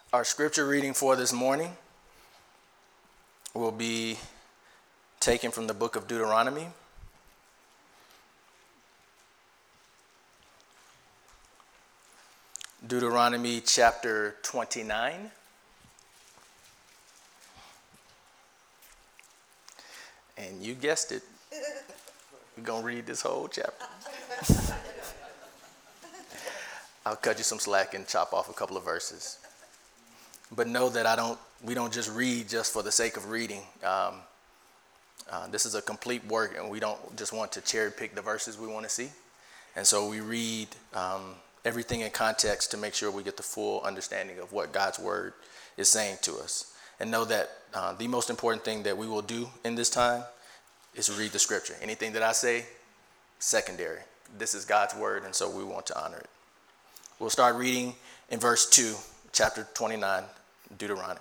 Our scripture reading for this morning will be taken from the book of Deuteronomy. Deuteronomy chapter 29. And you guessed it, we're going to read this whole chapter. I'll cut you some slack and chop off a couple of verses. But know that we don't just read just for the sake of reading. This is a complete work, and we don't just want to cherry pick the verses we want to see. And so we read everything in context to make sure we get the full understanding of what God's word is saying to us. And know that the most important thing that we will do in this time is read the scripture. Anything that I say, secondary. This is God's word, and so we want to honor it. We'll start reading in verse 2, chapter 29, Deuteronomy.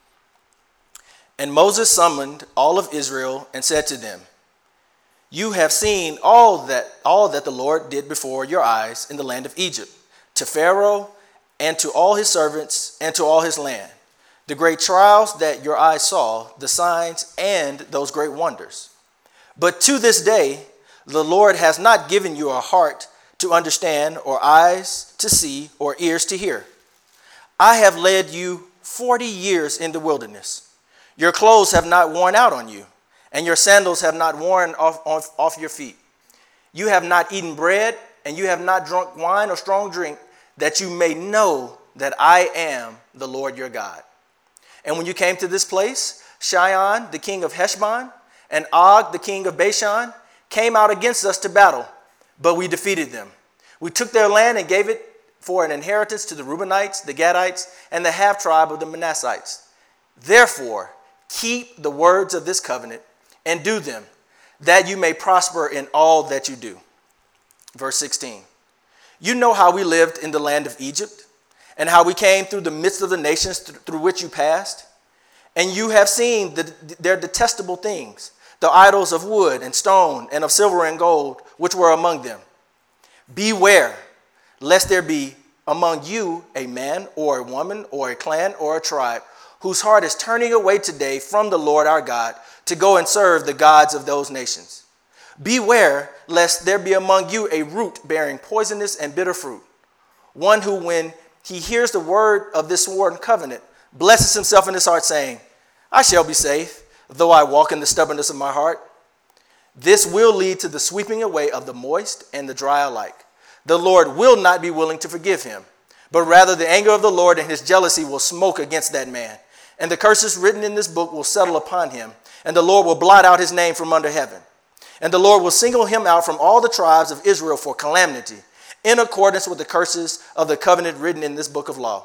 And Moses summoned all of Israel and said to them, "You have seen all that the Lord did before your eyes in the land of Egypt, to Pharaoh and to all his servants and to all his land, the great trials that your eyes saw, the signs and those great wonders. But to this day, the Lord has not given you a heart to understand, or eyes to see, or ears to hear. I have led you 40 years in the wilderness. Your clothes have not worn out on you, and your sandals have not worn off your feet. You have not eaten bread, and you have not drunk wine or strong drink, that you may know that I am the Lord your God. And when you came to this place, Sihon, the king of Heshbon, and Og, the king of Bashan, came out against us to battle, but we defeated them. We took their land and gave it for an inheritance to the Reubenites, the Gadites, and the half-tribe of the Manassites. Therefore, keep the words of this covenant and do them, that you may prosper in all that you do." Verse 16. You know how we lived in the land of Egypt, and how we came through the midst of the nations through which you passed. And you have seen their detestable things, the idols of wood and stone and of silver and gold, which were among them. Beware, lest there be among you a man or a woman or a clan or a tribe whose heart is turning away today from the Lord our God to go and serve the gods of those nations. Beware, lest there be among you a root bearing poisonous and bitter fruit, one who, when he hears the word of this sworn covenant, blesses himself in his heart, saying, I shall be safe, though I walk in the stubbornness of my heart. This will lead to the sweeping away of the moist and the dry alike. The Lord will not be willing to forgive him, but rather the anger of the Lord and his jealousy will smoke against that man. And the curses written in this book will settle upon him, and the Lord will blot out his name from under heaven. And the Lord will single him out from all the tribes of Israel for calamity, in accordance with the curses of the covenant written in this book of law.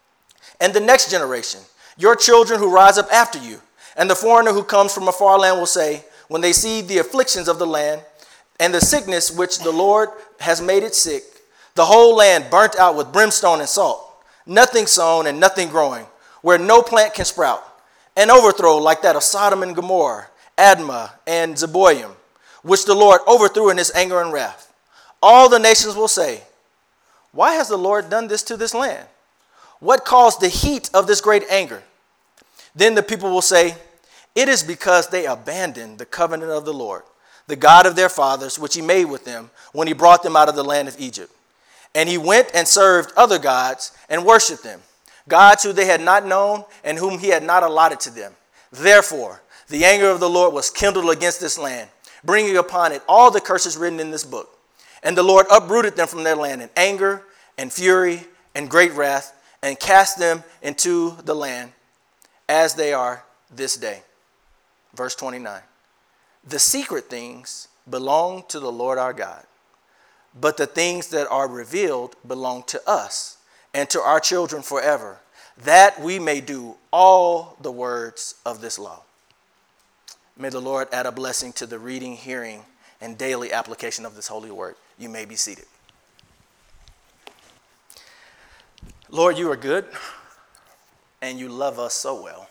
And the next generation, your children who rise up after you, and the foreigner who comes from a far land will say, when they see the afflictions of the land and the sickness which the Lord has made it sick, the whole land burnt out with brimstone and salt, nothing sown and nothing growing, where no plant can sprout, an overthrow like that of Sodom and Gomorrah, Admah and Zeboiim, which the Lord overthrew in his anger and wrath. All the nations will say, why has the Lord done this to this land? What caused the heat of this great anger? Then the people will say, it is because they abandoned the covenant of the Lord, the God of their fathers, which he made with them when he brought them out of the land of Egypt. And he went and served other gods and worshiped them, gods who they had not known and whom he had not allotted to them. Therefore, the anger of the Lord was kindled against this land, bringing upon it all the curses written in this book. And the Lord uprooted them from their land in anger and fury and great wrath, and cast them into the land as they are this day. Verse 29. The secret things belong to the Lord our God, but the things that are revealed belong to us and to our children forever, that we may do all the words of this law. May the Lord add a blessing to the reading, hearing, and daily application of this holy word. You may be seated. Lord, you are good, and you love us so well.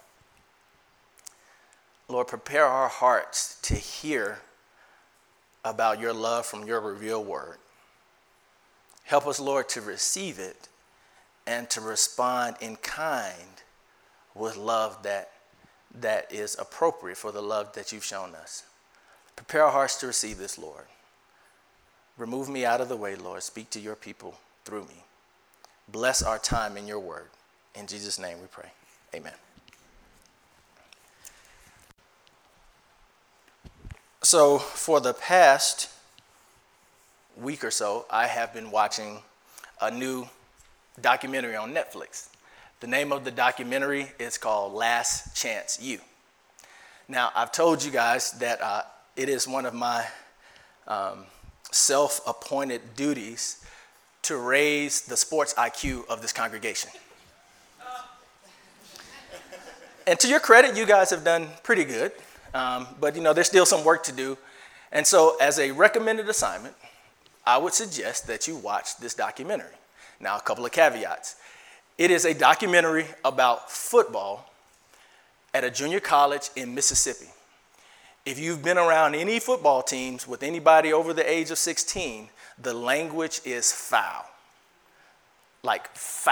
Lord, prepare our hearts to hear about your love from your revealed word. Help us, Lord, to receive it and to respond in kind with love that is appropriate for the love that you've shown us. Prepare our hearts to receive this, Lord. Remove me out of the way, Lord. Speak to your people through me. Bless our time in your word. In Jesus' name we pray. Amen. So for the past week or so, I have been watching a new documentary on Netflix. The name of the documentary is called Last Chance U. Now, I've told you guys that it is one of my self-appointed duties to raise the sports IQ of this congregation. And to your credit, you guys have done pretty good, but there's still some work to do. And so as a recommended assignment, I would suggest that you watch this documentary. Now, a couple of caveats. It is a documentary about football at a junior college in Mississippi. If you've been around any football teams with anybody over the age of 16, the language is foul. Like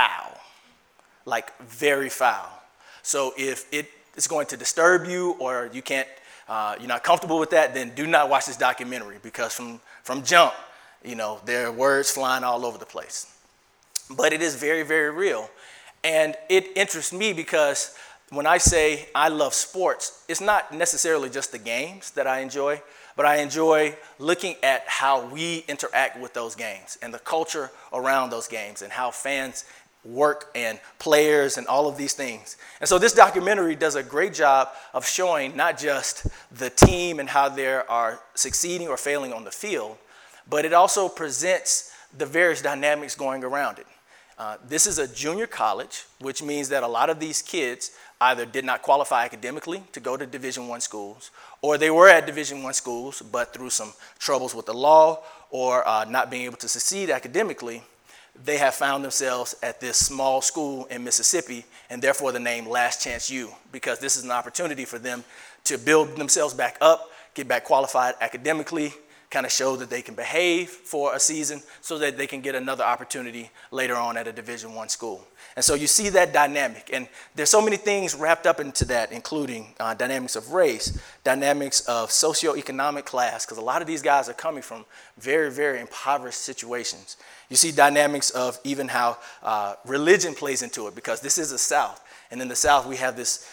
very foul. So if it is going to disturb you or you're not comfortable with that, then do not watch this documentary because from jump, there are words flying all over the place. But it is very, very real. And it interests me because when I say I love sports, it's not necessarily just the games that I enjoy, but I enjoy looking at how we interact with those games and the culture around those games and how fans work and players and all of these things. And so this documentary does a great job of showing not just the team and how they are succeeding or failing on the field, but it also presents the various dynamics going around it. This is a junior college, which means that a lot of these kids either did not qualify academically to go to Division I schools, or they were at Division I schools, but through some troubles with the law or not being able to succeed academically, they have found themselves at this small school in Mississippi, and therefore the name Last Chance U, because this is an opportunity for them to build themselves back up, get back qualified academically, kind of show that they can behave for a season so that they can get another opportunity later on at a Division I school. And so you see that dynamic. And there's so many things wrapped up into that, including dynamics of race, dynamics of socioeconomic class, because a lot of these guys are coming from very, very impoverished situations. You see dynamics of even how religion plays into it, because this is the South. And in the South, we have this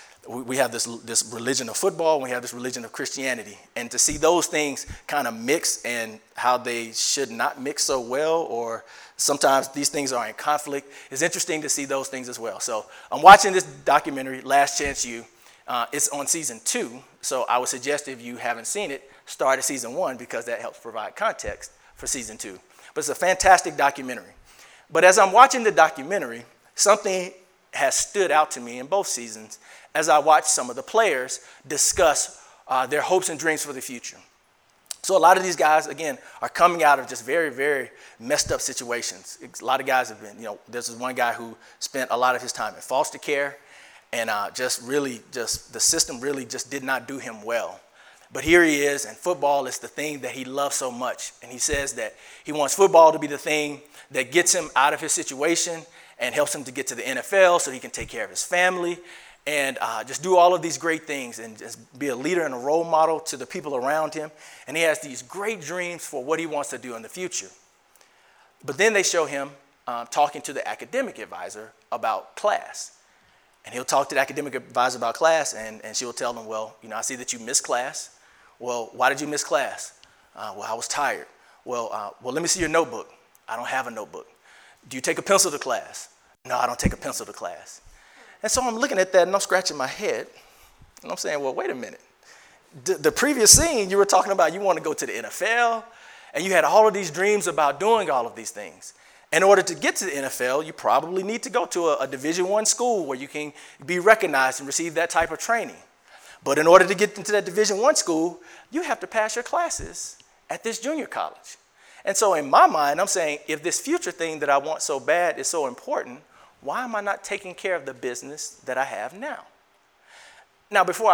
religion of football, and we have this religion of Christianity. And to see those things kind of mix and how they should not mix so well, or sometimes these things are in conflict, it's interesting to see those things as well. So I'm watching this documentary, Last Chance U. It's on season 2, so I would suggest if you haven't seen it, start at season 1 because that helps provide context for season 2. But it's a fantastic documentary. But as I'm watching the documentary, something has stood out to me in both seasons as I watch some of the players discuss their hopes and dreams for the future. So a lot of these guys, again, are coming out of just very, very messed up situations. A lot of guys have been, there's this one guy who spent a lot of his time in foster care, and the system really just did not do him well. But here he is, and football is the thing that he loves so much. And he says that he wants football to be the thing that gets him out of his situation and helps him to get to the NFL so he can take care of his family and just do all of these great things and just be a leader and a role model to the people around him. And he has these great dreams for what he wants to do in the future. But then they show him talking to the academic advisor about class. And he'll talk to the academic advisor about class, and she will tell him, well, I see that you missed class. Well, why did you miss class? Well, I was tired. Well, let me see your notebook. I don't have a notebook. Do you take a pencil to class? No, I don't take a pencil to class. And so I'm looking at that, and I'm scratching my head, and I'm saying, well, wait a minute. The previous scene, you were talking about you want to go to the NFL, and you had all of these dreams about doing all of these things. In order to get to the NFL, you probably need to go to a Division I school where you can be recognized and receive that type of training. But in order to get into that Division I school, you have to pass your classes at this junior college. And so in my mind, I'm saying, if this future thing that I want so bad is so important, why am I not taking care of the business that I have now? Now, before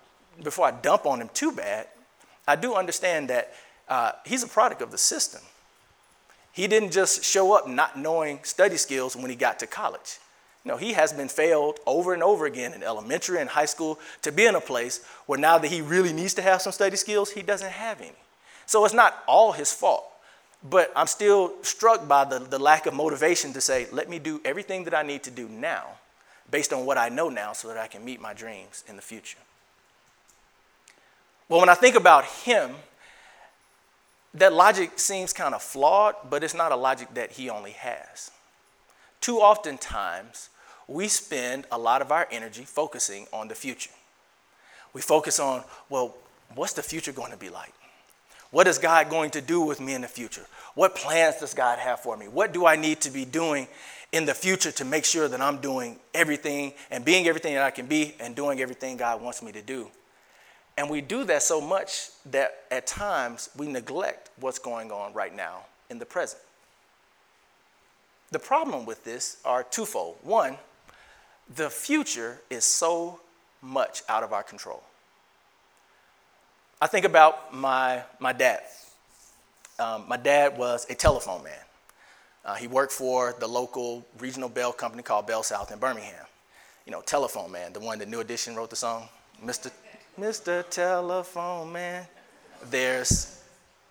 I dump on him too bad, I do understand that he's a product of the system. He didn't just show up not knowing study skills when he got to college. No, he has been failed over and over again in elementary and high school to be in a place where now that he really needs to have some study skills, he doesn't have any. So it's not all his fault, but I'm still struck by the lack of motivation to say, let me do everything that I need to do now based on what I know now so that I can meet my dreams in the future. Well, when I think about him, that logic seems kind of flawed, but it's not a logic that he only has. Too often times, we spend a lot of our energy focusing on the future. We focus on, well, what's the future going to be like? What is God going to do with me in the future? What plans does God have for me? What do I need to be doing in the future to make sure that I'm doing everything and being everything that I can be and doing everything God wants me to do? And we do that so much that at times we neglect what's going on right now in the present. The problem with this are twofold. One, the future is so much out of our control. I think about my dad. My dad was a telephone man. He worked for the local regional Bell company called Bell South in Birmingham. You know, Telephone Man, the one that New Edition wrote the song, Mr. Telephone Man. There's,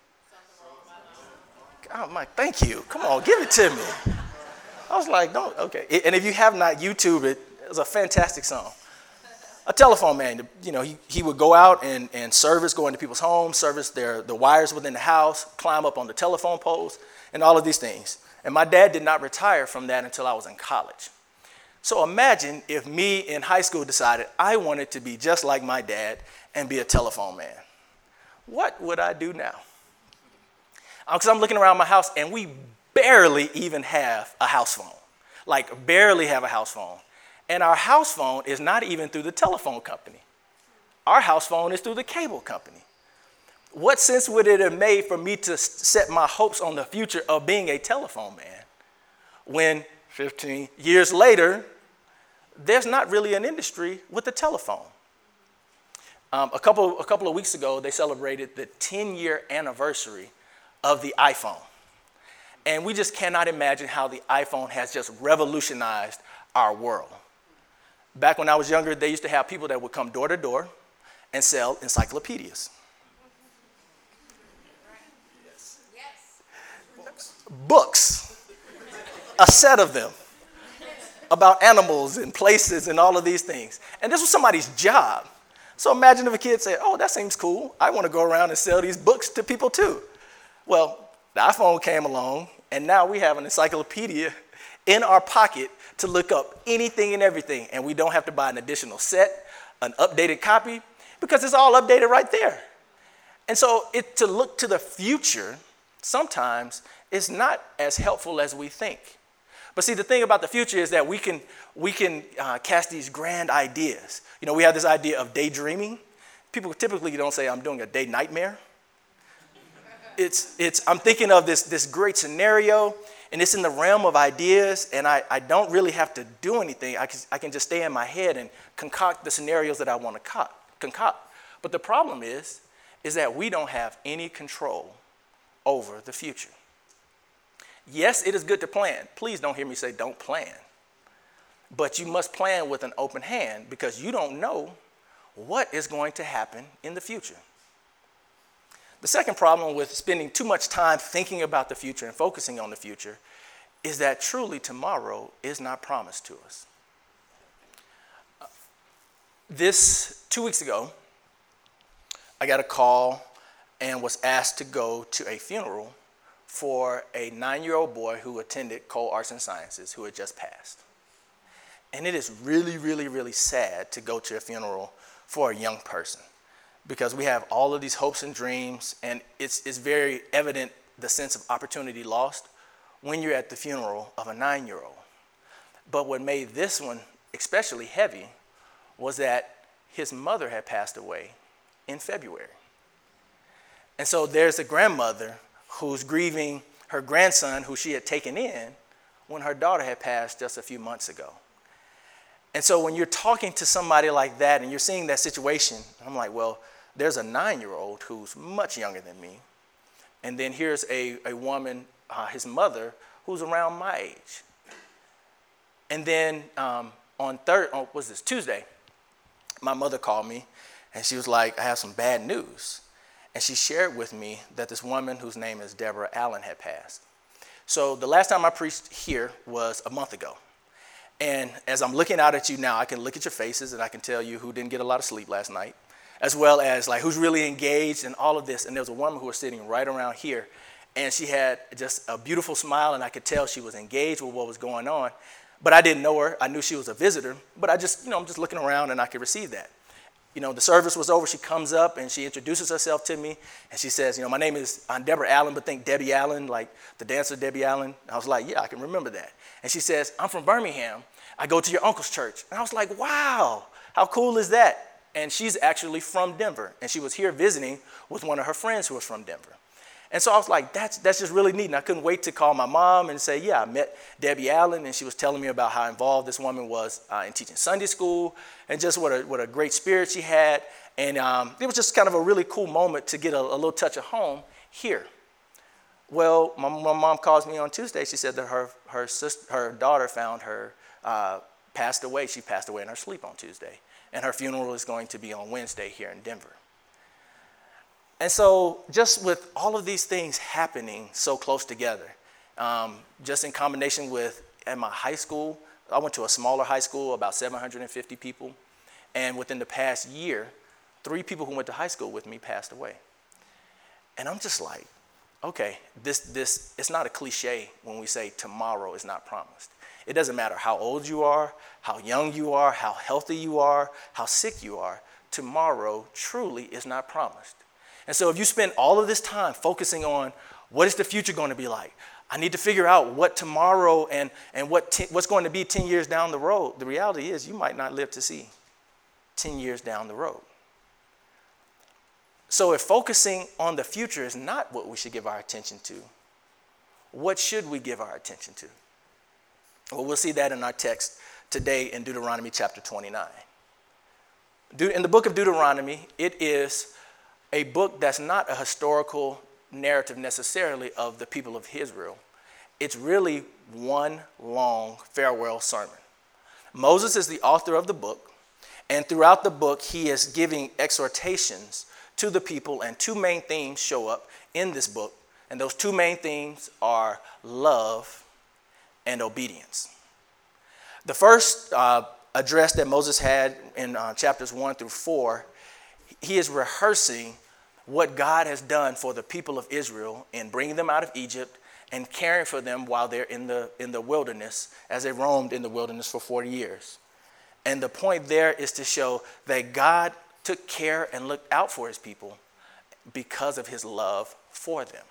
oh my, thank you. Come on, give it to me. I was like, don't, okay. And if you have not YouTube it, it was a fantastic song. A telephone man, you know, he would go out and go into people's homes, service the wires within the house, climb up on the telephone poles, and all of these things. And my dad did not retire from that until I was in college. So imagine if me in high school decided I wanted to be just like my dad and be a telephone man. What would I do now? Because I'm looking around my house and we barely even have a house phone. Like barely have a house phone. And our house phone is not even through the telephone company. Our house phone is through the cable company. What sense would it have made for me to set my hopes on the future of being a telephone man when 15 years later, there's not really an industry with the telephone? A couple of weeks ago, they celebrated the 10-year anniversary of the iPhone. And we just cannot imagine how the iPhone has just revolutionized our world. Back when I was younger, they used to have people that would come door to door and sell encyclopedias. Books, a set of them, about animals and places and all of these things. And this was somebody's job. So imagine if a kid said, oh, that seems cool. I want to go around and sell these books to people too. Well, the iPhone came along, and now we have an encyclopedia in our pocket to look up anything and everything, and we don't have to buy an additional set, an updated copy, because it's all updated right there. And so to look to the future sometimes is not as helpful as we think. But see, the thing about the future is that we can cast these grand ideas. You know, we have this idea of daydreaming. People typically don't say, I'm doing a day nightmare. I'm thinking of this great scenario, and it's in the realm of ideas, and I don't really have to do anything. I can just stay in my head and concoct the scenarios that I want to concoct. But the problem is that we don't have any control over the future. Yes, it is good to plan. Please don't hear me say don't plan. But you must plan with an open hand because you don't know what is going to happen in the future. The second problem with spending too much time thinking about the future and focusing on the future is that truly tomorrow is not promised to us. 2 weeks ago, I got a call and was asked to go to a funeral for a 9-year-old boy who attended Cole Arts and Sciences who had just passed. And it is really, really, really sad to go to a funeral for a young person because we have all of these hopes and dreams, and it's very evident the sense of opportunity lost when you're at the funeral of a 9-year-old. But what made this one especially heavy was that his mother had passed away in February. And so there's a grandmother who's grieving her grandson who she had taken in when her daughter had passed just a few months ago. And so when you're talking to somebody like that and you're seeing that situation, I'm like, well, there's a 9-year-old who's much younger than me. And then here's a woman his mother, who's around my age. And then on Tuesday, my mother called me, and she was like, I have some bad news. And she shared with me that this woman whose name is Deborah Allen had passed. So the last time I preached here was a month ago. And as I'm looking out at you now, I can look at your faces and I can tell you who didn't get a lot of sleep last night, as well as like who's really engaged in all of this. And there was a woman who was sitting right around here, and she had just a beautiful smile, and I could tell she was engaged with what was going on. But I didn't know her. I knew she was a visitor, but I'm just looking around and I could receive that. The service was over. She comes up and she introduces herself to me, and she says, my name is Deborah Allen, but think Debbie Allen, like the dancer Debbie Allen. I was like, yeah, I can remember that. And she says, I'm from Birmingham. I go to your uncle's church. And I was like, wow, how cool is that? And she's actually from Denver, and she was here visiting with one of her friends who was from Denver. And so I was like, that's just really neat. And I couldn't wait to call my mom and say, yeah, I met Debbie Allen, and she was telling me about how involved this woman was in teaching Sunday school, and just what a great spirit she had. And it was just kind of a really cool moment to get a little touch of home here. Well, my mom calls me on Tuesday. She said that her daughter found her passed away. She passed away in her sleep on Tuesday, and her funeral is going to be on Wednesday here in Denver. And so just with all of these things happening so close together, just in combination with at my high school, I went to a smaller high school, about 750 people. And within the past year, 3 people who went to high school with me passed away. And I'm just like, okay, this it's not a cliche when we say tomorrow is not promised. It doesn't matter how old you are, how young you are, how healthy you are, how sick you are. Tomorrow truly is not promised. And so if you spend all of this time focusing on what is the future going to be like, I need to figure out what tomorrow and what's going to be 10 years down the road. The reality is you might not live to see 10 years down the road. So if focusing on the future is not what we should give our attention to, what should we give our attention to? Well, we'll see that in our text today in Deuteronomy chapter 29. In the book of Deuteronomy, it is a book that's not a historical narrative necessarily of the people of Israel. It's really one long farewell sermon. Moses is the author of the book, and throughout the book, he is giving exhortations to the people, and 2 main themes show up in this book, and those 2 main themes are love and obedience. The first address that Moses had in chapters 1 through 4, he is rehearsing what God has done for the people of Israel in bringing them out of Egypt and caring for them while they're in the wilderness, as they roamed in the wilderness for 40 years. And the point there is to show that God took care and looked out for his people because of his love for them.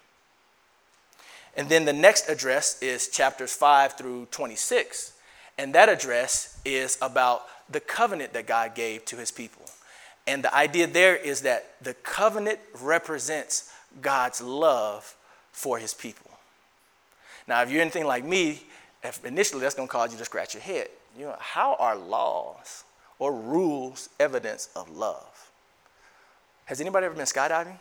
And then the next address is chapters 5 through 26. And that address is about the covenant that God gave to his people. And the idea there is that the covenant represents God's love for his people. Now, if you're anything like me, initially that's going to cause you to scratch your head. How are laws or rules evidence of love? Has anybody ever been skydiving?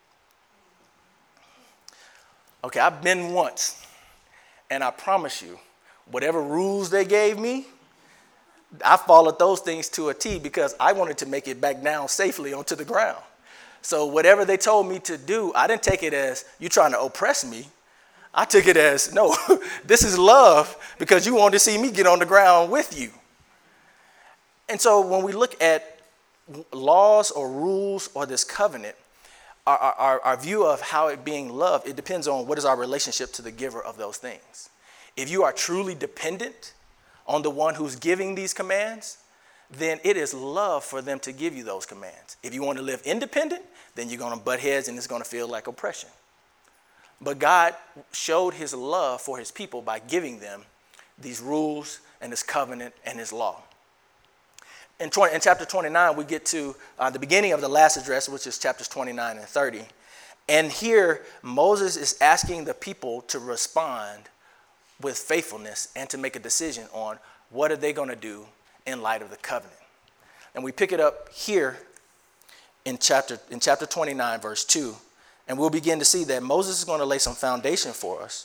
Okay, I've been once, and I promise you, whatever rules they gave me, I followed those things to a T because I wanted to make it back down safely onto the ground. So whatever they told me to do, I didn't take it as you trying to oppress me. I took it as, no, this is love because you wanted to see me get on the ground with you. And so when we look at laws or rules or this covenant, our view of how it being loved, it depends on what is our relationship to the giver of those things. If you are truly dependent on the one who's giving these commands, then it is love for them to give you those commands. If you want to live independent, then you're going to butt heads and it's going to feel like oppression. But God showed his love for his people by giving them these rules and this covenant and his law. In chapter 29, we get to the beginning of the last address, which is chapters 29 and 30. And here, Moses is asking the people to respond with faithfulness and to make a decision on what are they going to do in light of the covenant. And we pick it up here in chapter 29, verse 2. And we'll begin to see that Moses is going to lay some foundation for us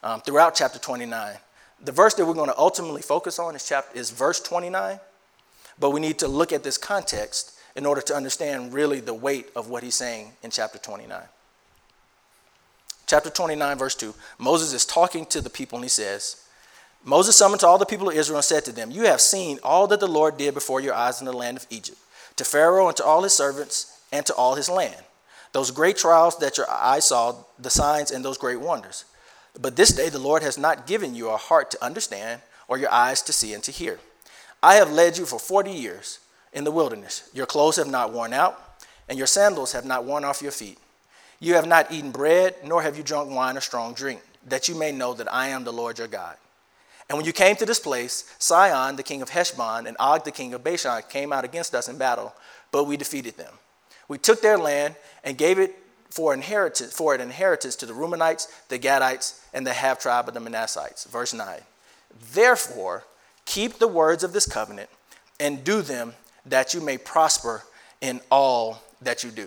throughout chapter 29. The verse that we're going to ultimately focus on is verse 29, but we need to look at this context in order to understand really the weight of what he's saying in chapter 29. Chapter 29, verse 2, Moses is talking to the people and he says, Moses summoned to all the people of Israel and said to them, you have seen all that the Lord did before your eyes in the land of Egypt, to Pharaoh and to all his servants and to all his land. Those great trials that your eyes saw, the signs and those great wonders. But this day the Lord has not given you a heart to understand or your eyes to see and to hear. I have led you for 40 years in the wilderness. Your clothes have not worn out and your sandals have not worn off your feet. You have not eaten bread, nor have you drunk wine or strong drink, that you may know that I am the Lord your God. And when you came to this place, Sihon, the king of Heshbon, and Og, the king of Bashan, came out against us in battle, but we defeated them. We took their land and gave it for an inheritance to the Reubenites, the Gadites, and the half-tribe of the Manassites. Verse 9. Therefore, keep the words of this covenant and do them, that you may prosper in all that you do.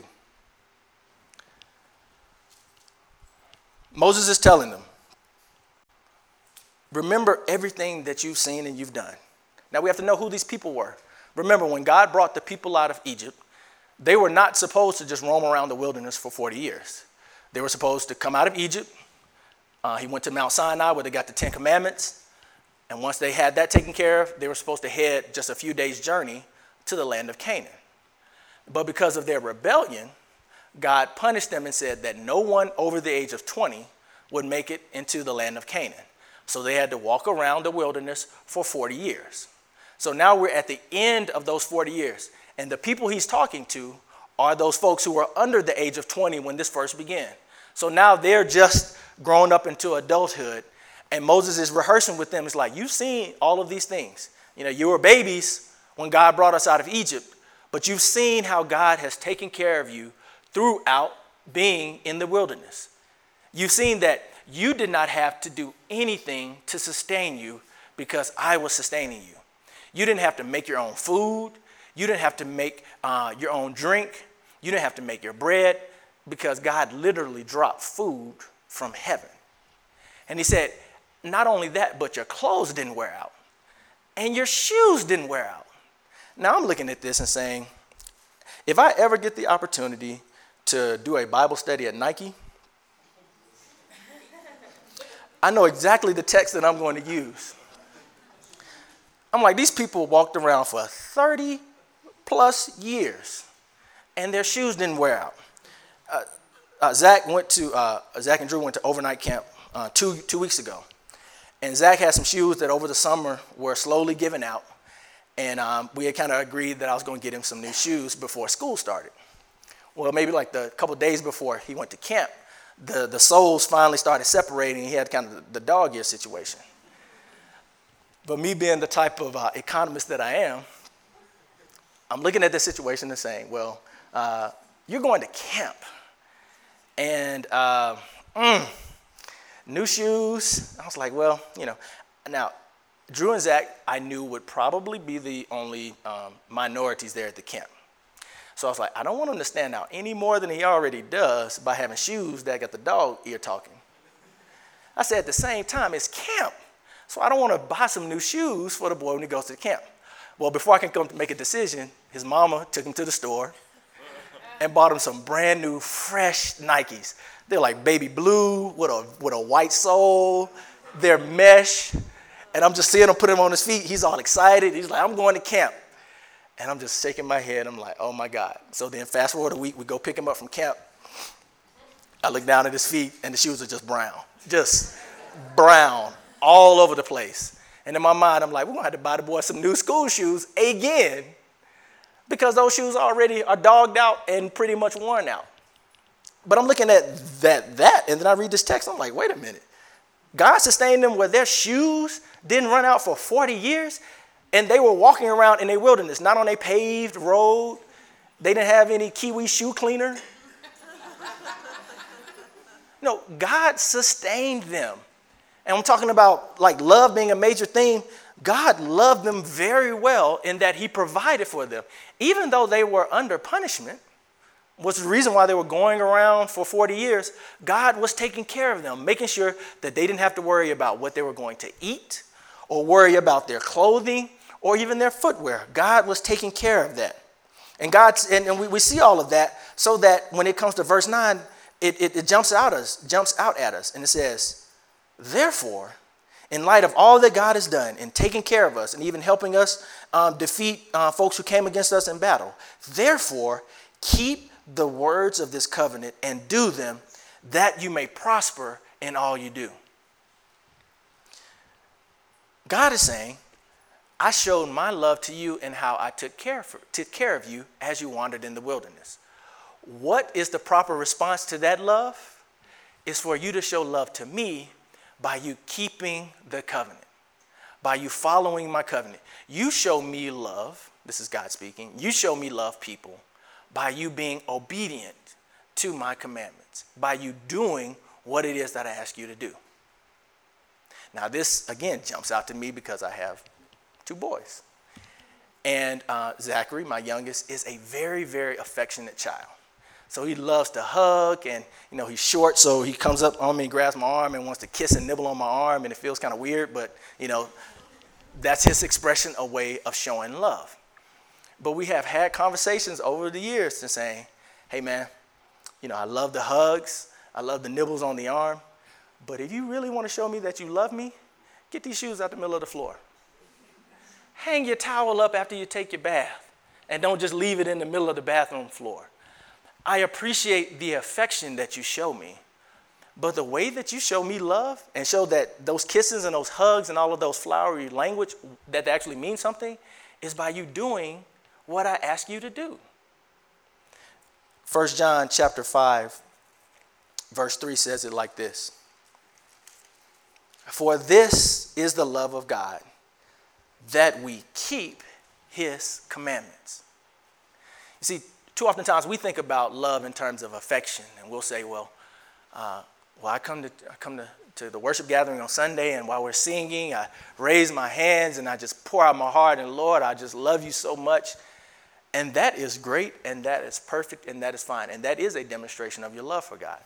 Moses is telling them, remember everything that you've seen and you've done. Now we have to know who these people were. Remember, when God brought the people out of Egypt, they were not supposed to just roam around the wilderness for 40 years. They were supposed to come out of Egypt. He went to Mount Sinai where they got the 10 Commandments. And once they had that taken care of, they were supposed to head just a few days' journey to the land of Canaan. But because of their rebellion, God punished them and said that no one over the age of 20 would make it into the land of Canaan. So they had to walk around the wilderness for 40 years. So now we're at the end of those 40 years. And the people he's talking to are those folks who were under the age of 20 when this first began. So now they're just grown up into adulthood. And Moses is rehearsing with them. It's like, you've seen all of these things. You know, you were babies when God brought us out of Egypt, but you've seen how God has taken care of you throughout being in the wilderness. You've seen that you did not have to do anything to sustain you because I was sustaining you. You didn't have to make your own food. You didn't have to make your own drink. You didn't have to make your bread because God literally dropped food from heaven. And he said, not only that, but your clothes didn't wear out and your shoes didn't wear out. Now I'm looking at this and saying, if I ever get the opportunity to do a Bible study at Nike, I know exactly the text that I'm going to use. I'm like, these people walked around for 30 plus years and their shoes didn't wear out. Zach and Drew went to overnight camp 2 weeks ago. And Zach had some shoes that over the summer were slowly giving out. And we had kind of agreed that I was going to get him some new shoes before school started. Well, maybe like the couple of days before he went to camp, the soles finally started separating. He had kind of the dog ear situation. But me being the type of economist that I am, I'm looking at this situation and saying, well, you're going to camp. And new shoes. I was like, well, you know. Now, Drew and Zach, I knew would probably be the only minorities there at the camp. So I was like, I don't want him to stand out any more than he already does by having shoes that got the dog ear talking. I said, at the same time, it's camp. So I don't want to buy some new shoes for the boy when he goes to the camp. Well, before I can come to make a decision, his mama took him to the store and bought him some brand new, fresh Nikes. They're like baby blue with a white sole. They're mesh. And I'm just seeing him put him on his feet. He's all excited. He's like, I'm going to camp. And I'm just shaking my head. I'm like, oh, my God. So then fast forward a week, we go pick him up from camp. I look down at his feet, and the shoes are just brown. Just brown all over the place. And in my mind, I'm like, we're going to have to buy the boy some new school shoes again because those shoes already are dogged out and pretty much worn out. But I'm looking at that, and then I read this text. I'm like, wait a minute. God sustained them where their shoes didn't run out for 40 years, and they were walking around in a wilderness, not on a paved road. They didn't have any Kiwi shoe cleaner. No, God sustained them. And I'm talking about like love being a major theme. God loved them very well in that he provided for them. Even though they were under punishment, was the reason why they were going around for 40 years. God was taking care of them, making sure that they didn't have to worry about what they were going to eat or worry about their clothing or even their footwear. God was taking care of that. And we see all of that so that when it comes to verse 9, it jumps out at us. And it says, therefore, in light of all that God has done in taking care of us and even helping us defeat folks who came against us in battle, therefore, keep the words of this covenant and do them, that you may prosper in all you do. God is saying, I showed my love to you in how I took care of you as you wandered in the wilderness. What is the proper response to that love? It's for you to show love to me by you keeping the covenant, by you following my covenant. You show me love, this is God speaking, you show me love, people, by you being obedient to my commandments, by you doing what it is that I ask you to do. Now this, again, jumps out to me because I have 2 boys. And Zachary, my youngest, is a very, very affectionate child. So he loves to hug, and he's short, so he comes up on me and grabs my arm and wants to kiss and nibble on my arm, and it feels kind of weird, but that's his expression, a way of showing love. But we have had conversations over the years and saying, hey man, I love the hugs, I love the nibbles on the arm, but if you really want to show me that you love me, get these shoes out the middle of the floor. Hang your towel up after you take your bath, and don't just leave it in the middle of the bathroom floor. I appreciate the affection that you show me, but the way that you show me love and show that those kisses and those hugs and all of those flowery language that actually mean something is by you doing what I ask you to do. 1 John chapter 5, verse 3 says it like this. For this is the love of God, that we keep his commandments. You see, too often times we think about love in terms of affection, and we'll say, I come to the worship gathering on Sunday, and while we're singing, I raise my hands and I just pour out my heart, and Lord, I just love you so much. And that is great, and that is perfect, and that is fine, and that is a demonstration of your love for God.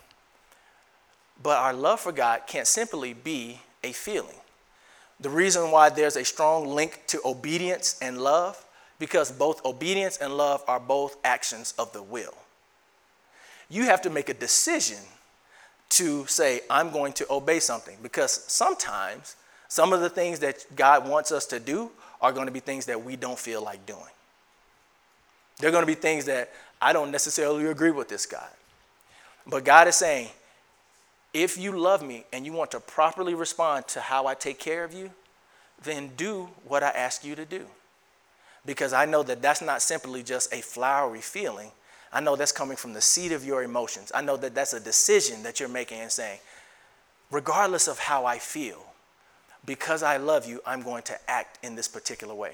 But our love for God can't simply be a feeling. The reason why there's a strong link to obedience and love, because both obedience and love are both actions of the will. You have to make a decision to say, I'm going to obey something, because sometimes some of the things that God wants us to do are going to be things that we don't feel like doing. They're going to be things that I don't necessarily agree with this God. But God is saying, if you love me and you want to properly respond to how I take care of you, then do what I ask you to do. Because I know that that's not simply just a flowery feeling. I know that's coming from the seat of your emotions. I know that that's a decision that you're making and saying, regardless of how I feel, because I love you, I'm going to act in this particular way.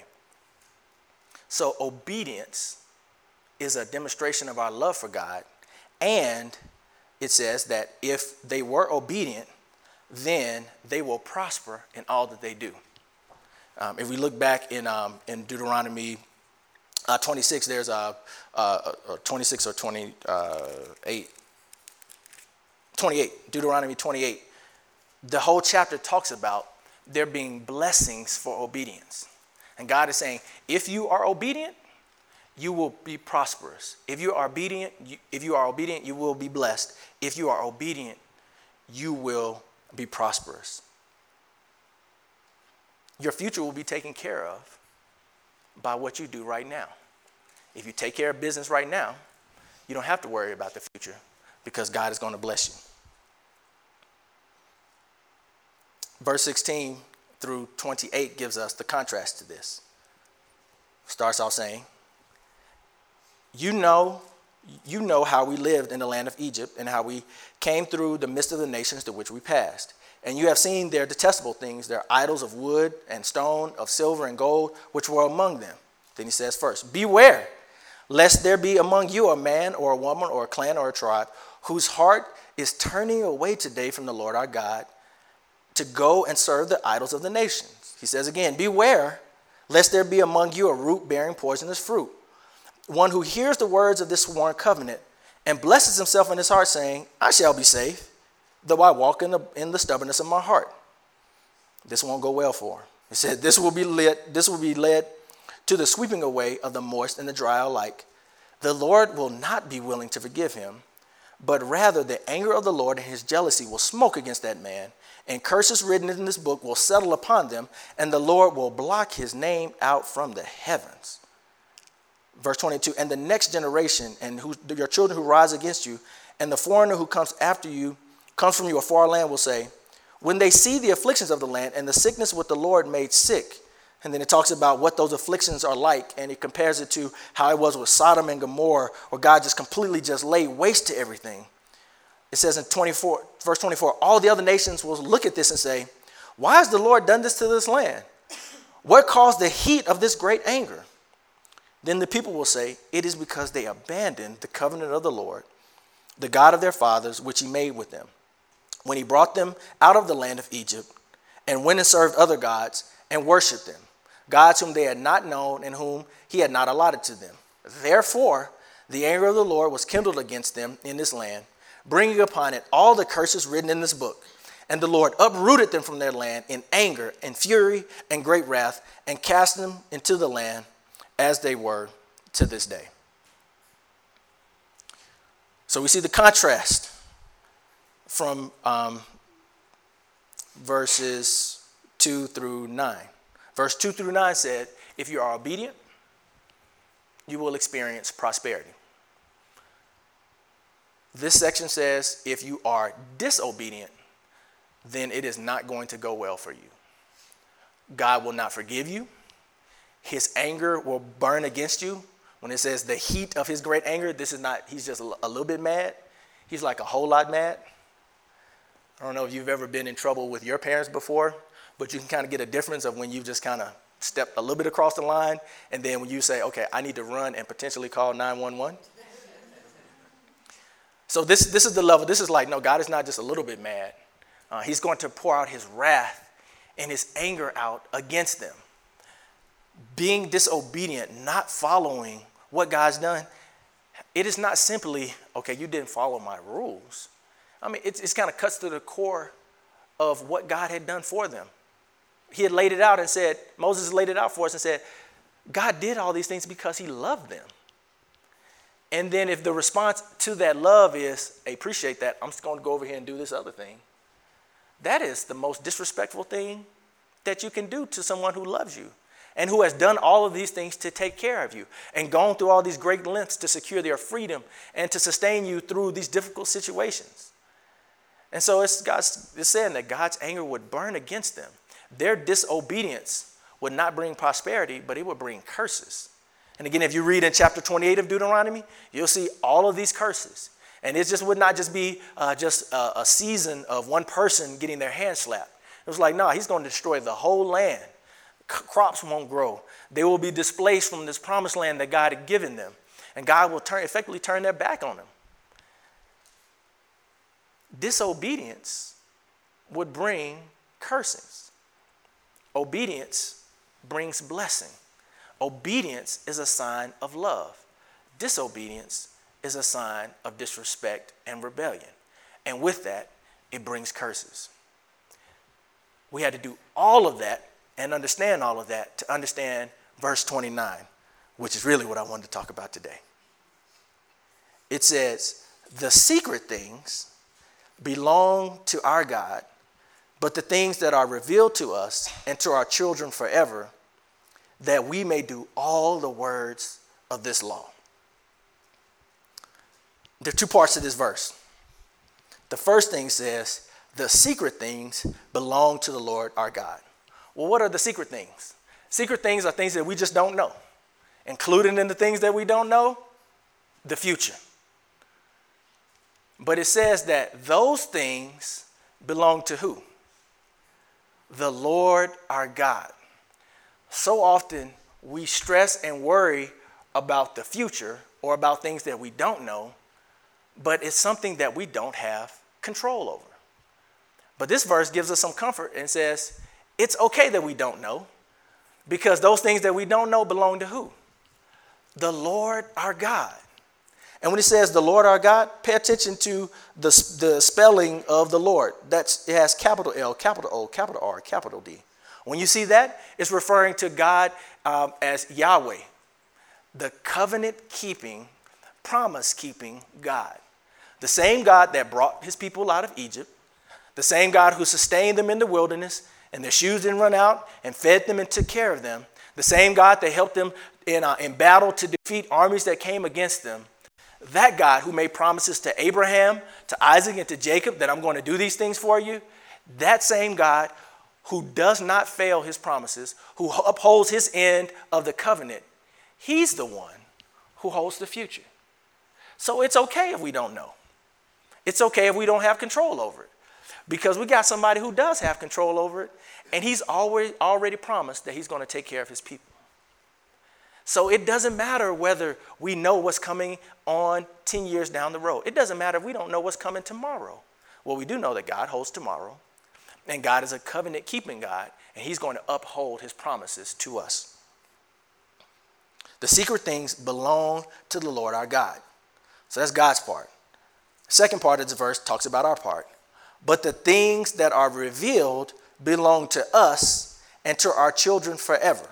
So obedience is a demonstration of our love for God. And it says that if they were obedient, then they will prosper in all that they do. If we look back in Deuteronomy 26, there's 26 or 28. Deuteronomy 28. The whole chapter talks about there being blessings for obedience. And God is saying, if you are obedient, you will be prosperous. If you are obedient, you will be blessed. If you are obedient, you will be prosperous. Your future will be taken care of by what you do right now. If you take care of business right now, you don't have to worry about the future because God is going to bless you. Verse 16 through 28 gives us the contrast to this. Starts off saying, You know how we lived in the land of Egypt and how we came through the midst of the nations to which we passed. And you have seen their detestable things, their idols of wood and stone, of silver and gold, which were among them. Then he says first, beware, lest there be among you a man or a woman or a clan or a tribe whose heart is turning away today from the Lord our God to go and serve the idols of the nations. He says again, beware, lest there be among you a root bearing poisonous fruit, one who hears the words of this sworn covenant and blesses himself in his heart, saying, I shall be safe, though I walk in the stubbornness of my heart. This won't go well for him. He said, this will be led to the sweeping away of the moist and the dry alike. The Lord will not be willing to forgive him, but rather the anger of the Lord and his jealousy will smoke against that man, and curses written in this book will settle upon them, and the Lord will blot his name out from the heavens. Verse 22, and the next generation, and your children who rise against you, and the foreigner who comes after you, comes from your far land, will say, when they see the afflictions of the land and the sickness which the Lord made sick. And then it talks about what those afflictions are like, and it compares it to how it was with Sodom and Gomorrah, where God just completely just laid waste to everything. It says in verse 24, all the other nations will look at this and say, why has the Lord done this to this land? What caused the heat of this great anger? Then the people will say, it is because they abandoned the covenant of the Lord, the God of their fathers, which he made with them, when he brought them out of the land of Egypt, and went and served other gods and worshiped them, gods whom they had not known and whom he had not allotted to them. Therefore, the anger of the Lord was kindled against them in this land, bringing upon it all the curses written in this book. And the Lord uprooted them from their land in anger and fury and great wrath, and cast them into the land as they were to this day. So we see the contrast from verses 2 through 9. Verse 2 through 9 said, if you are obedient, you will experience prosperity. This section says, if you are disobedient, then it is not going to go well for you. God will not forgive you. His anger will burn against you. When it says the heat of his great anger, this is not, he's just a little bit mad. He's like a whole lot mad. I don't know if you've ever been in trouble with your parents before, but you can kind of get a difference of when you just kind of step a little bit across the line, and then when you say, okay, I need to run and potentially call 911. So this is the level. This is like, no, God is not just a little bit mad. He's going to pour out his wrath and his anger out against them. Being disobedient, not following what God's done, it is not simply, okay, you didn't follow my rules. I mean, it's kind of cuts to the core of what God had done for them. He had laid it out and said, Moses laid it out for us and said, God did all these things because he loved them. And then if the response to that love is, I appreciate that, I'm just going to go over here and do this other thing. That is the most disrespectful thing that you can do to someone who loves you and who has done all of these things to take care of you and gone through all these great lengths to secure their freedom and to sustain you through these difficult situations. And so it's saying that God's anger would burn against them. Their disobedience would not bring prosperity, but it would bring curses. And again, if you read in chapter 28 of Deuteronomy, you'll see all of these curses. And it just would not just be just a season of one person getting their hand slapped. It was like, no, he's going to destroy the whole land. Crops won't grow. They will be displaced from this promised land that God had given them. And God will effectively turn their back on them. Disobedience would bring cursings. Obedience brings blessing. Obedience is a sign of love. Disobedience is a sign of disrespect and rebellion. And with that, it brings curses. We had to do all of that and understand all of that to understand verse 29, which is really what I wanted to talk about today. It says, the secret things belong to our God, but the things that are revealed to us and to our children forever, that we may do all the words of this law. There are two parts to this verse. The first thing says, the secret things belong to the Lord our God. Well, what are the secret things? Secret things are things that we just don't know. Included in the things that we don't know, the future. But it says that those things belong to who? The Lord our God. So often we stress and worry about the future or about things that we don't know, but it's something that we don't have control over. But this verse gives us some comfort and says, it's okay that we don't know, because those things that we don't know belong to who? The Lord our God. And when it says the Lord our God, pay attention to the spelling of the Lord. It has capital L, capital O, capital R, capital D. When you see that, it's referring to God as Yahweh, the covenant-keeping, promise-keeping God. The same God that brought his people out of Egypt, the same God who sustained them in the wilderness and their shoes didn't run out and fed them and took care of them, the same God that helped them in battle to defeat armies that came against them, that God who made promises to Abraham, to Isaac, and to Jacob that I'm going to do these things for you, that same God who does not fail his promises, who upholds his end of the covenant, he's the one who holds the future. So it's okay if we don't know. It's okay if we don't have control over it, because we got somebody who does have control over it, and he's already promised that he's going to take care of his people. So it doesn't matter whether we know what's coming on 10 years down the road. It doesn't matter if we don't know what's coming tomorrow. Well, we do know that God holds tomorrow, and God is a covenant-keeping God, and he's going to uphold his promises to us. The secret things belong to the Lord our God. So that's God's part. The second part of the verse talks about our part. But the things that are revealed belong to us and to our children forever.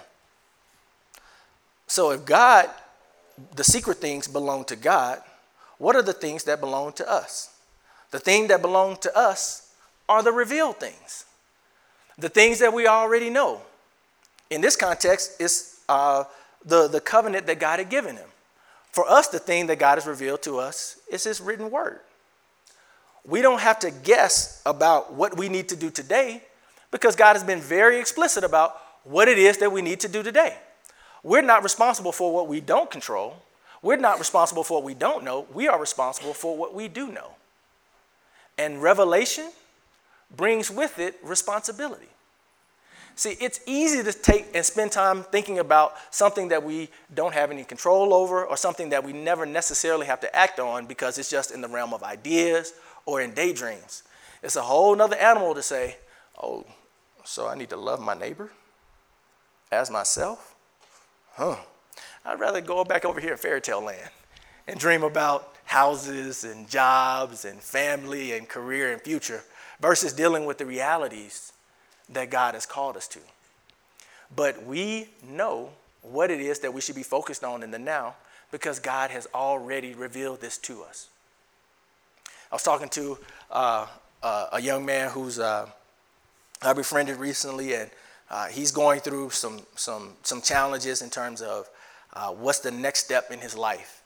So if the secret things belong to God, what are the things that belong to us? The thing that belong to us are the revealed things. The things that we already know. In this context, it's the covenant that God had given him. For us, the thing that God has revealed to us is his written word. We don't have to guess about what we need to do today, because God has been very explicit about what it is that we need to do today. We're not responsible for what we don't control. We're not responsible for what we don't know. We are responsible for what we do know. And revelation brings with it responsibility. See, it's easy to take and spend time thinking about something that we don't have any control over, or something that we never necessarily have to act on because it's just in the realm of ideas or in daydreams. It's a whole nother animal to say, oh, so I need to love my neighbor as myself? I'd rather go back over here in fairy tale land and dream about houses and jobs and family and career and future versus dealing with the realities that God has called us to. But we know what it is that we should be focused on in the now, because God has already revealed this to us. I was talking to a young man who's I befriended recently, and he's going through some challenges in terms of what's the next step in his life.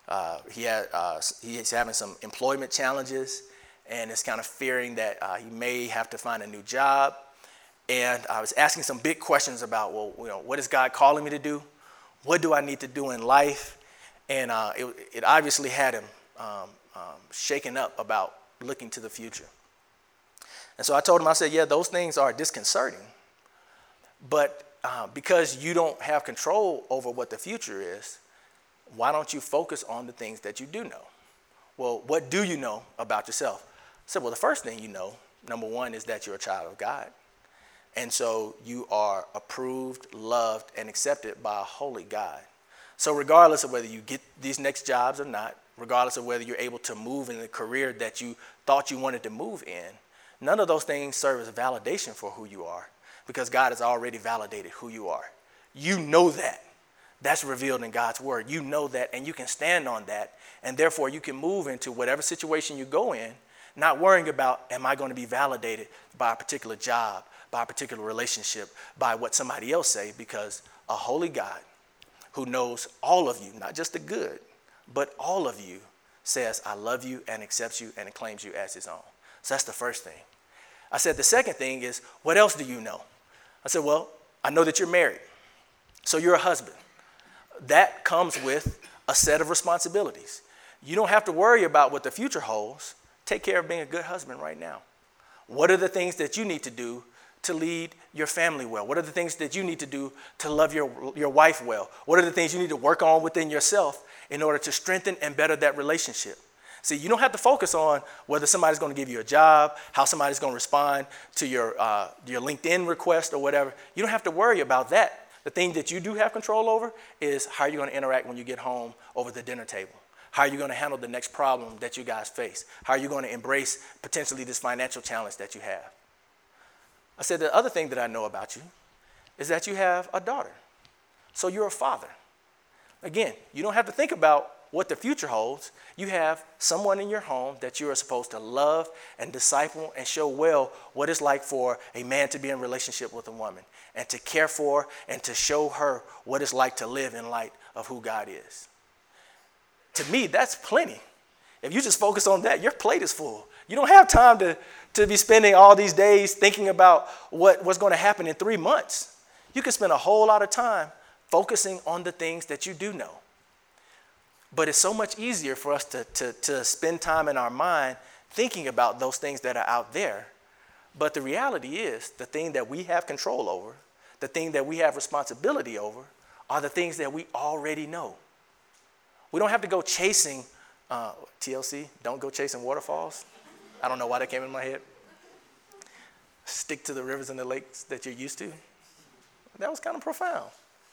He's having some employment challenges, and is kind of fearing that he may have to find a new job. And I was asking some big questions about, what is God calling me to do? What do I need to do in life? And it obviously had him shaken up about looking to the future. And so I told him, I said, yeah, those things are disconcerting. But because you don't have control over what the future is, why don't you focus on the things that you do know? Well, what do you know about yourself? I said, well, the first thing you know, number one, is that you're a child of God. And so you are approved, loved, and accepted by a holy God. So regardless of whether you get these next jobs or not, regardless of whether you're able to move in the career that you thought you wanted to move in, none of those things serve as a validation for who you are, because God has already validated who you are. You know that. That's revealed in God's word. You know that, and you can stand on that, and therefore you can move into whatever situation you go in, not worrying about, am I going to be validated by a particular job, by a particular relationship, by what somebody else say, because a holy God who knows all of you, not just the good, but all of you, says, I love you and accepts you and claims you as his own. So that's the first thing. I said, the second thing is, what else do you know? I said, well, I know that you're married, so you're a husband. That comes with a set of responsibilities. You don't have to worry about what the future holds. Take care of being a good husband right now. What are the things that you need to do to lead your family well? What are the things that you need to do to love your wife well? What are the things you need to work on within yourself in order to strengthen and better that relationship? See, you don't have to focus on whether somebody's going to give you a job, how somebody's going to respond to your LinkedIn request or whatever. You don't have to worry about that. The thing that you do have control over is how you're going to interact when you get home over the dinner table. How are you going to handle the next problem that you guys face? How are you going to embrace potentially this financial challenge that you have? I said, the other thing that I know about you is that you have a daughter. So you're a father. Again, you don't have to think about what the future holds. You have someone in your home that you are supposed to love and disciple and show well what it's like for a man to be in relationship with a woman and to care for and to show her what it's like to live in light of who God is. To me, that's plenty. If you just focus on that, your plate is full. You don't have time to be spending all these days thinking about what's going to happen in 3 months. You can spend a whole lot of time focusing on the things that you do know. But it's so much easier for us to spend time in our mind thinking about those things that are out there. But the reality is, the thing that we have control over, the thing that we have responsibility over, are the things that we already know. We don't have to go chasing, TLC, don't go chasing waterfalls. I don't know why that came in my head. Stick to the rivers and the lakes that you're used to. That was kind of profound.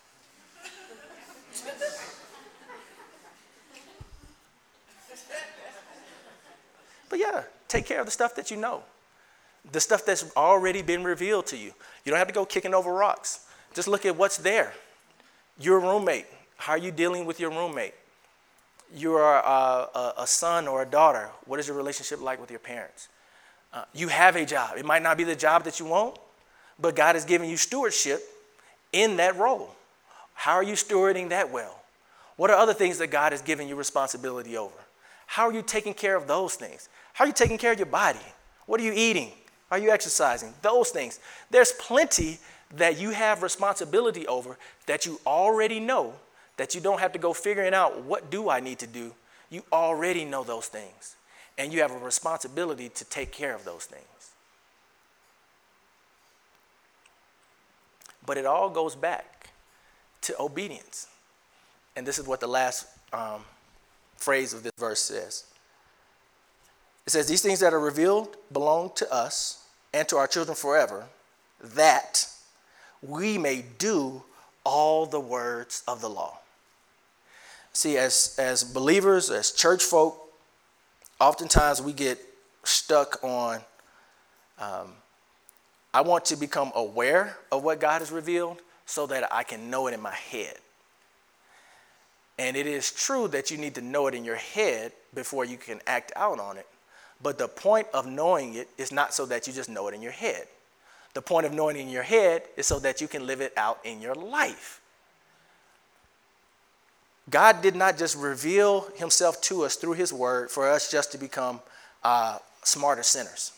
But yeah, take care of the stuff that you know. The stuff that's already been revealed to you. You don't have to go kicking over rocks. Just look at what's there. Your roommate. How are you dealing with your roommate? You are a son or a daughter. What is your relationship like with your parents? You have a job. It might not be the job that you want, but God has given you stewardship in that role. How are you stewarding that well? What are other things that God has given you responsibility over? How are you taking care of those things? How are you taking care of your body? What are you eating? Are you exercising? Those things. There's plenty that you have responsibility over that you already know, that you don't have to go figuring out, what do I need to do? You already know those things. And you have a responsibility to take care of those things. But it all goes back to obedience. And this is what the last phrase of this verse says. It says, these things that are revealed belong to us and to our children forever, that we may do all the words of the law. See, as believers, as church folk, oftentimes we get stuck on, I want to become aware of what God has revealed so that I can know it in my head. And it is true that you need to know it in your head before you can act out on it. But the point of knowing it is not so that you just know it in your head. The point of knowing it in your head is so that you can live it out in your life. God did not just reveal himself to us through his word for us just to become smarter sinners.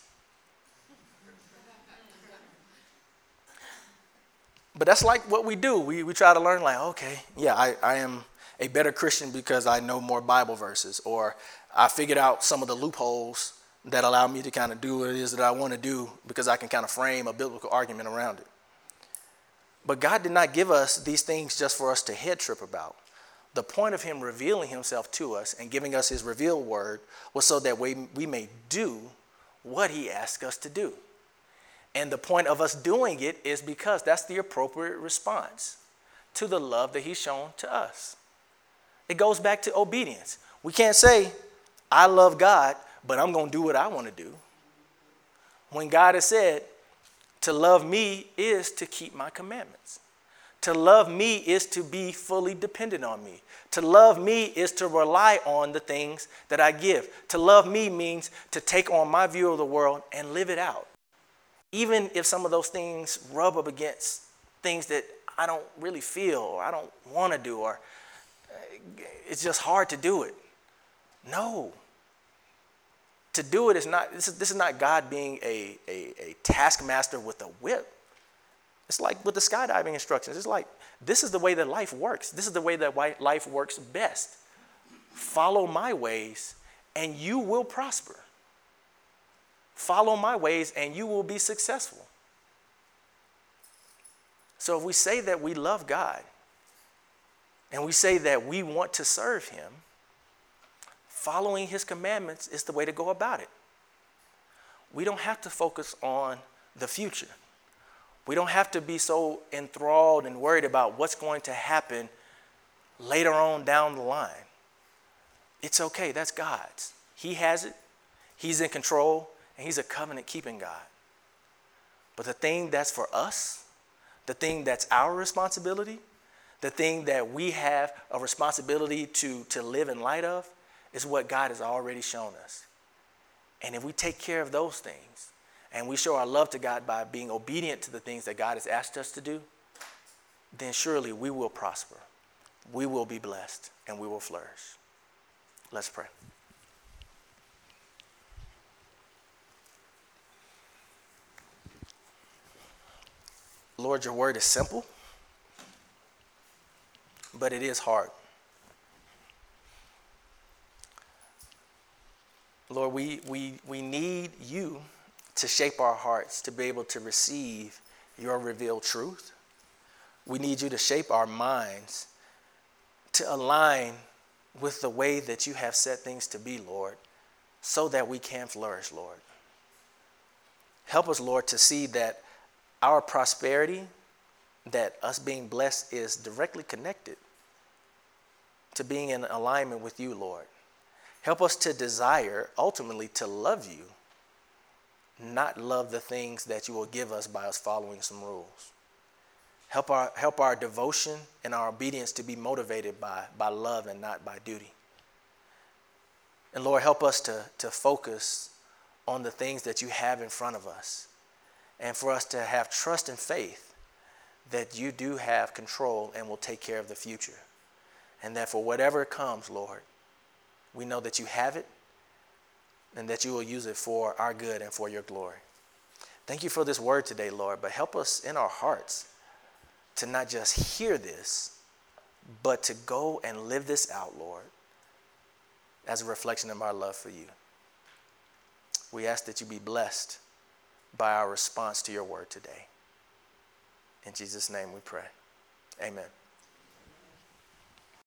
But that's like what we do. We try to learn, like, okay, yeah, I am a better Christian because I know more Bible verses, or I figured out some of the loopholes that allow me to kind of do what it is that I want to do because I can kind of frame a biblical argument around it. But God did not give us these things just for us to head trip about. The point of him revealing himself to us and giving us his revealed word was so that we may do what he asked us to do. And the point of us doing it is because that's the appropriate response to the love that he's shown to us. It goes back to obedience. We can't say, I love God, but I'm going to do what I want to do. When God has said, to love me is to keep my commandments. To love me is to be fully dependent on me. To love me is to rely on the things that I give. To love me means to take on my view of the world and live it out. Even if some of those things rub up against things that I don't really feel or I don't want to do, or it's just hard to do it. No. To do it is not, this is not God being a taskmaster with a whip. It's like with the skydiving instructions. It's like, this is the way that life works. This is the way that life works best. Follow my ways and you will prosper. Follow my ways and you will be successful. So if we say that we love God and we say that we want to serve him, following his commandments is the way to go about it. We don't have to focus on the future. We don't have to be so enthralled and worried about what's going to happen later on down the line. It's okay. That's God's. He has it. He's in control, and he's a covenant-keeping God. But the thing that's for us, the thing that's our responsibility, the thing that we have a responsibility to live in light of, is what God has already shown us. And if we take care of those things, and we show our love to God by being obedient to the things that God has asked us to do, then surely we will prosper, we will be blessed, and we will flourish. Let's pray. Lord, your word is simple, but it is hard. Lord, we need you to shape our hearts to be able to receive your revealed truth. We need you to shape our minds to align with the way that you have set things to be, Lord, so that we can flourish, Lord. Help us, Lord, to see that our prosperity, that us being blessed, is directly connected to being in alignment with you, Lord. Help us to desire, ultimately, to love you, not love the things that you will give us by us following some rules. Help our devotion and our obedience to be motivated by love and not by duty. And Lord, help us to focus on the things that you have in front of us, and for us to have trust and faith that you do have control and will take care of the future. And that for whatever comes, Lord, we know that you have it and that you will use it for our good and for your glory. Thank you for this word today, Lord, but help us in our hearts to not just hear this, but to go and live this out, Lord, as a reflection of our love for you. We ask that you be blessed by our response to your word today. In Jesus' name we pray. Amen.